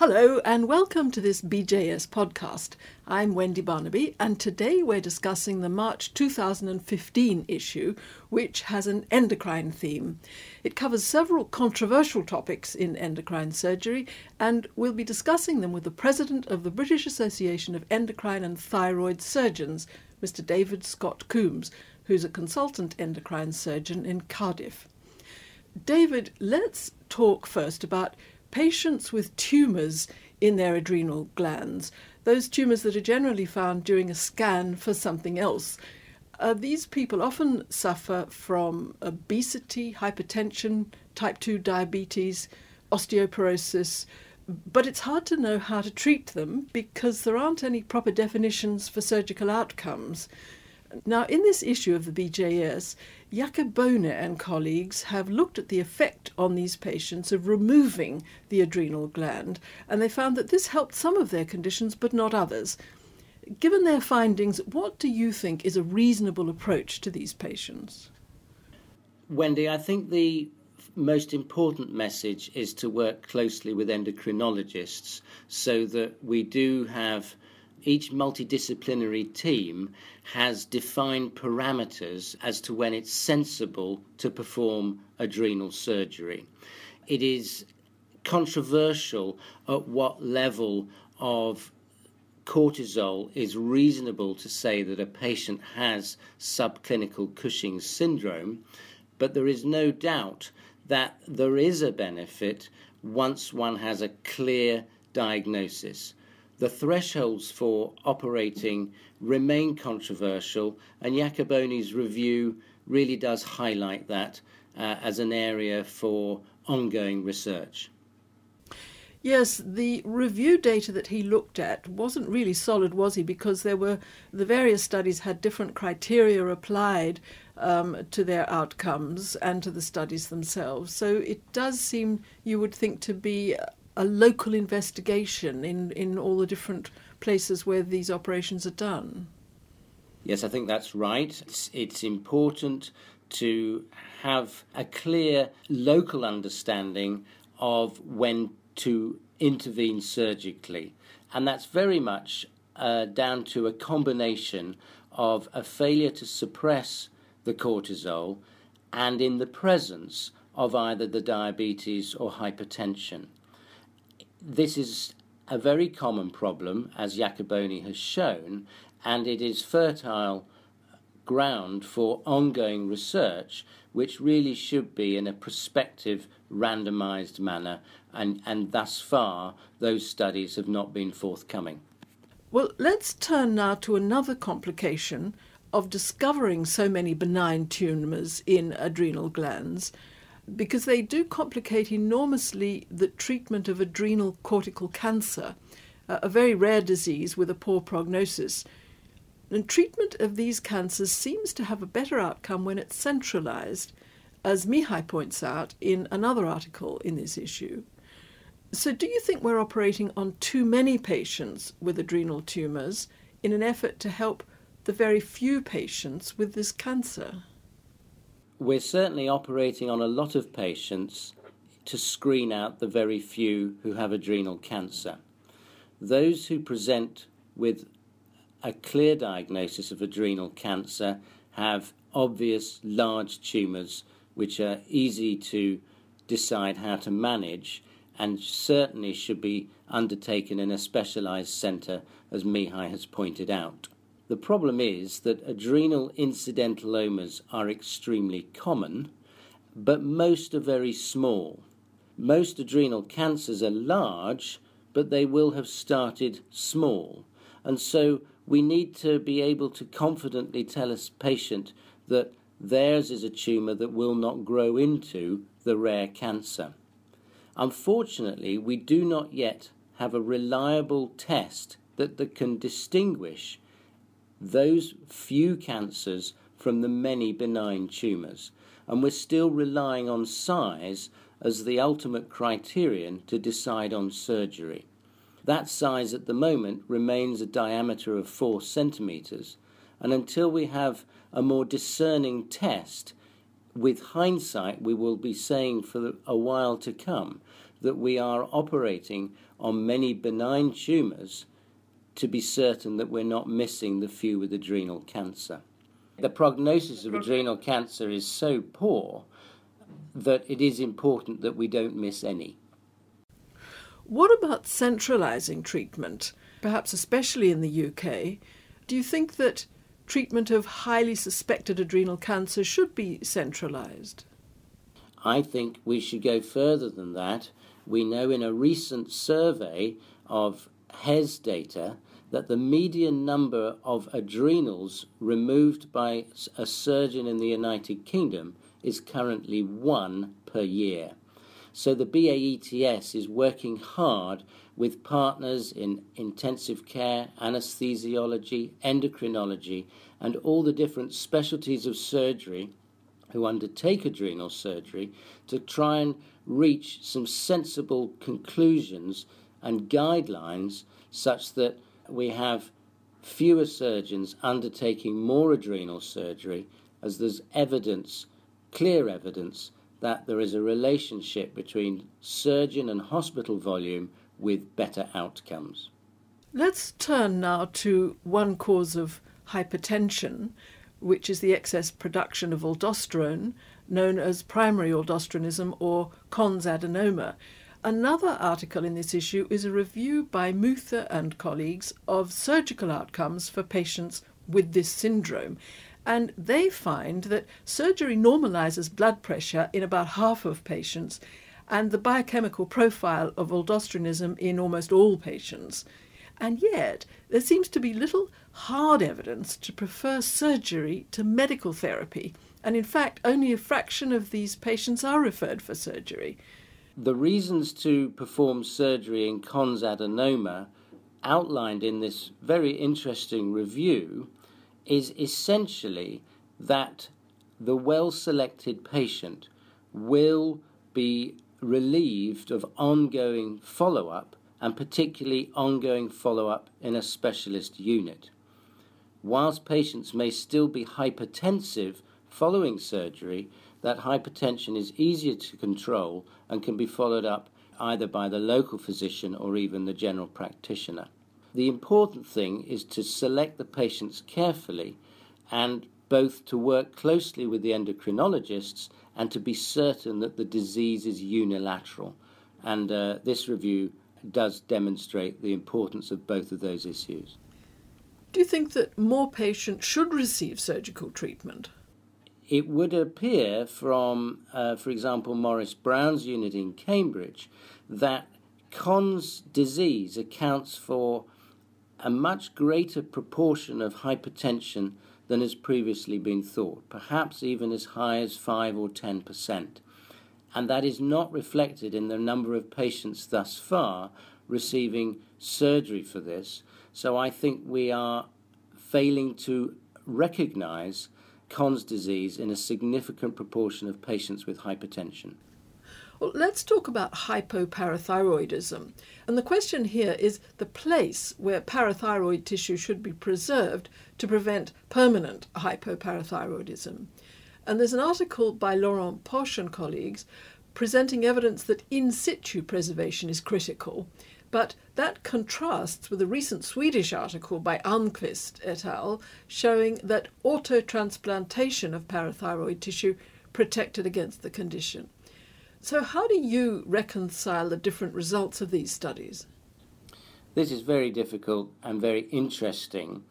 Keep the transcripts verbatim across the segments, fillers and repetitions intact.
Hello and welcome to this B J S podcast. I'm Wendy Barnaby and today we're discussing the March two thousand fifteen issue, which has an endocrine theme. It covers several controversial topics in endocrine surgery and we'll be discussing them with the President of the British Association of Endocrine and Thyroid Surgeons, Mister David Scott Coombs, who's a consultant endocrine surgeon in Cardiff. David, let's talk first about patients with tumours in their adrenal glands, those tumours that are generally found during a scan for something else. Uh, these people often suffer from obesity, hypertension, type two diabetes, osteoporosis, but it's hard to know how to treat them because there aren't any proper definitions for surgical outcomes. Now, in this issue of the B J S, Iacoboni and colleagues have looked at the effect on these patients of removing the adrenal gland, and they found that this helped some of their conditions but not others. Given their findings, what do you think is a reasonable approach to these patients? Wendy, I think the most important message is to work closely with endocrinologists so that we do have each multidisciplinary team has defined parameters as to when it's sensible to perform adrenal surgery. It is controversial at what level of cortisol is reasonable to say that a patient has subclinical Cushing's syndrome, but there is no doubt that there is a benefit once one has a clear diagnosis. The thresholds for operating remain controversial, and Iacoboni's review really does highlight that uh, as an area for ongoing research. Yes, the review data that he looked at wasn't really solid, was he? Because there were the various studies had different criteria applied um, to their outcomes and to the studies themselves. So it does seem, you would think, to be a local investigation in, in all the different places where these operations are done. Yes, I think that's right. It's, it's important to have a clear local understanding of when to intervene surgically. And that's very much uh, down to a combination of a failure to suppress the cortisol and in the presence of either the diabetes or hypertension. This is a very common problem, as Iacoboni has shown, and it is fertile ground for ongoing research, which really should be in a prospective, randomized manner, and, and thus far, those studies have not been forthcoming. Well, let's turn now to another complication of discovering so many benign tumours in adrenal glands, because they do complicate enormously the treatment of adrenal cortical cancer, a very rare disease with a poor prognosis. And treatment of these cancers seems to have a better outcome when it's centralised, as Mihai points out in another article in this issue. So do you think we're operating on too many patients with adrenal tumours in an effort to help the very few patients with this cancer? We're certainly operating on a lot of patients to screen out the very few who have adrenal cancer. Those who present with a clear diagnosis of adrenal cancer have obvious large tumours which are easy to decide how to manage and certainly should be undertaken in a specialised centre, as Mihai has pointed out. The problem is that adrenal incidentalomas are extremely common, but most are very small. Most adrenal cancers are large, but they will have started small. And so we need to be able to confidently tell a patient that theirs is a tumour that will not grow into the rare cancer. Unfortunately, we do not yet have a reliable test that, that can distinguish those few cancers from the many benign tumours, and we're still relying on size as the ultimate criterion to decide on surgery. That size at the moment remains a diameter of four centimetres, and until we have a more discerning test, with hindsight we will be saying for a while to come that we are operating on many benign tumours to be certain that we're not missing the few with adrenal cancer. The prognosis of adrenal cancer is so poor that it is important that we don't miss any. What about centralising treatment, perhaps especially in the U K? Do you think that treatment of highly suspected adrenal cancer should be centralised? I think we should go further than that. We know in a recent survey of H E S data that the median number of adrenals removed by a surgeon in the United Kingdom is currently one per year. So the B A E T S is working hard with partners in intensive care, anesthesiology, endocrinology, and all the different specialties of surgery who undertake adrenal surgery to try and reach some sensible conclusions and guidelines such that we have fewer surgeons undertaking more adrenal surgery, as there's evidence, clear evidence, that there is a relationship between surgeon and hospital volume with better outcomes. Let's turn now to one cause of hypertension, which is the excess production of aldosterone, known as primary aldosteronism or Cons adenoma. Another article in this issue is a review by Mutha and colleagues of surgical outcomes for patients with this syndrome. And they find that surgery normalizes blood pressure in about half of patients and the biochemical profile of aldosteronism in almost all patients. And yet, there seems to be little hard evidence to prefer surgery to medical therapy. And in fact, only a fraction of these patients are referred for surgery. The reasons to perform surgery in Cons adenoma, outlined in this very interesting review, is essentially that the well-selected patient will be relieved of ongoing follow-up, and particularly ongoing follow-up in a specialist unit. Whilst patients may still be hypertensive following surgery, that hypertension is easier to control and can be followed up either by the local physician or even the general practitioner. The important thing is to select the patients carefully and both to work closely with the endocrinologists and to be certain that the disease is unilateral. And uh, this review does demonstrate the importance of both of those issues. Do you think that more patients should receive surgical treatment? It would appear from, uh, for example, Maurice Brown's unit in Cambridge, that Cons disease accounts for a much greater proportion of hypertension than has previously been thought, perhaps even as high as five or ten percent. And that is not reflected in the number of patients thus far receiving surgery for this. So I think we are failing to recognize Cons disease in a significant proportion of patients with hypertension. Well, let's talk about hypoparathyroidism. And the question here is the place where parathyroid tissue should be preserved to prevent permanent hypoparathyroidism. And there's an article by Laurent Poche and colleagues presenting evidence that in situ preservation is critical, but that contrasts with a recent Swedish article by Almqvist et al. Showing that autotransplantation of parathyroid tissue protected against the condition. So how do you reconcile the different results of these studies? This is very difficult and very interesting.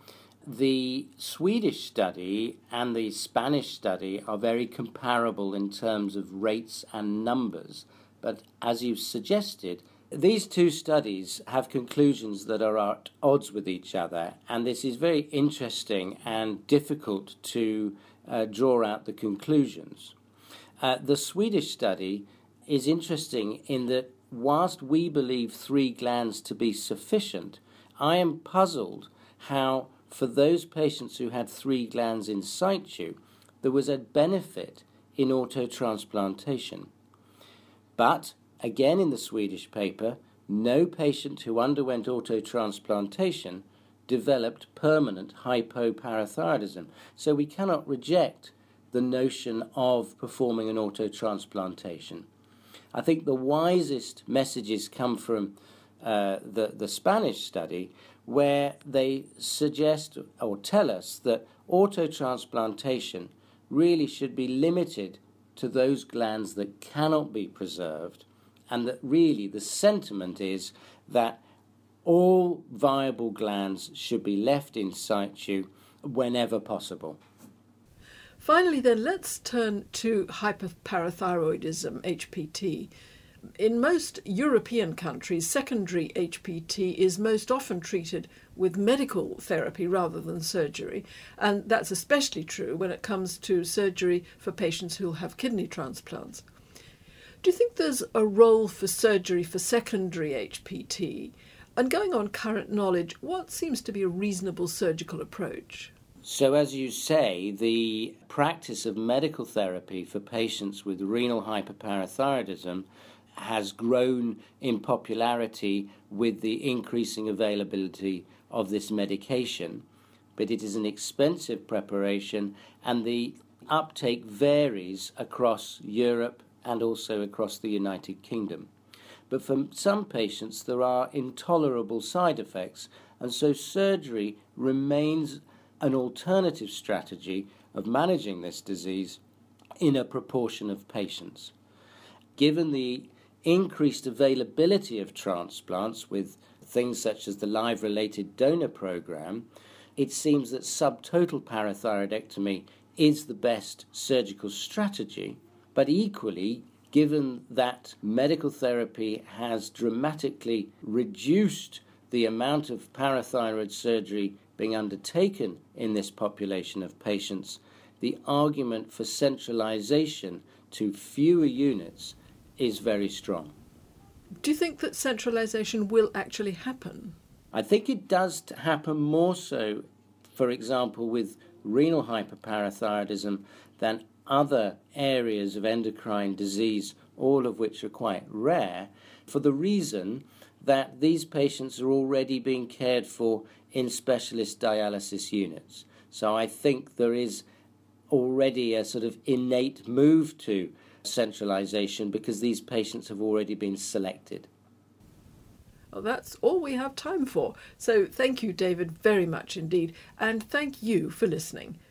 The Swedish study and the Spanish study are very comparable in terms of rates and numbers, but as you've suggested, these two studies have conclusions that are at odds with each other, and this is very interesting and difficult to uh, draw out the conclusions. Uh, the Swedish study is interesting in that whilst we believe three glands to be sufficient, I am puzzled how for those patients who had three glands in situ, there was a benefit in autotransplantation. But, again in the Swedish paper, no patient who underwent autotransplantation developed permanent hypoparathyroidism. So we cannot reject the notion of performing an autotransplantation. I think the wisest messages come from uh, the, the Spanish study, where they suggest or tell us that autotransplantation really should be limited to those glands that cannot be preserved, and that really the sentiment is that all viable glands should be left in situ whenever possible. Finally then, let's turn to hyperparathyroidism, H P T. In most European countries, secondary H P T is most often treated with medical therapy rather than surgery, and that's especially true when it comes to surgery for patients who'll have kidney transplants. Do you think there's a role for surgery for secondary H P T? And going on current knowledge, what seems to be a reasonable surgical approach? So, as you say, the practice of medical therapy for patients with renal hyperparathyroidism has grown in popularity with the increasing availability of this medication, but it is an expensive preparation and the uptake varies across Europe and also across the United Kingdom. But for some patients there are intolerable side effects, and so surgery remains an alternative strategy of managing this disease in a proportion of patients. Given the increased availability of transplants with things such as the live-related donor program, it seems that subtotal parathyroidectomy is the best surgical strategy, but equally, given that medical therapy has dramatically reduced the amount of parathyroid surgery being undertaken in this population of patients, the argument for centralization to fewer units is very strong. Do you think that centralization will actually happen? I think it does happen more so, for example, with renal hyperparathyroidism than other areas of endocrine disease, all of which are quite rare, for the reason that these patients are already being cared for in specialist dialysis units. So I think there is already a sort of innate move to centralization because these patients have already been selected. Well, that's all we have time for. So thank you, David, very much indeed. And thank you for listening.